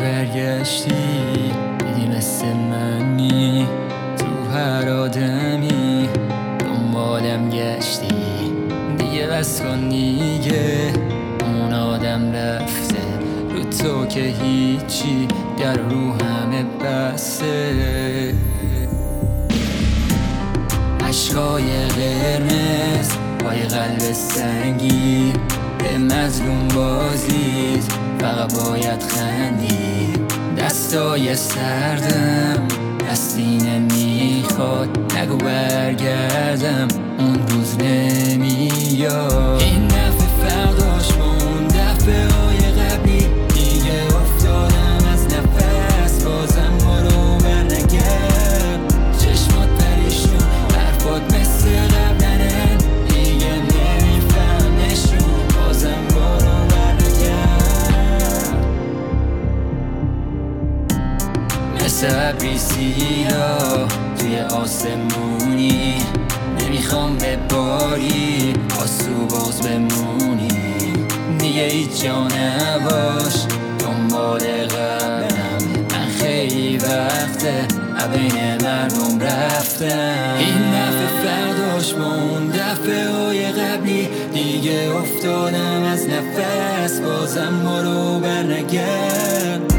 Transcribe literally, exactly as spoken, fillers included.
برگشتی دیدی مثل منی تو هر آدمی دنبالم گشتی دیگه بس کن دیگه اون آدم رفته رو تو که هیچی در رو همه بسته عشقای قرمز پای قلب سنگی به مظلوم بازید فقط باید خندی دستای سردم دستی نمیخواد نگو برگردم اون روز نمیاد این دفعه فرداش مون دفعه های قبلی دیگه افتادم از نفس بازم برو برنگرد چشمات پریشون حرفات مثل قبلنه دیگه نمیفهم نشون بازم برو برنگرد مثل ابری سیاه توی آسمونی نمیخوام بباری آسو باز بمونی دیگه هیچ جا نباش دنبال قبلم من خیلی وقته بین مردم رفتم این دفعه فرداش با اون دفعه های قبلی دیگه افتادم از نفس بازم برو برنگرد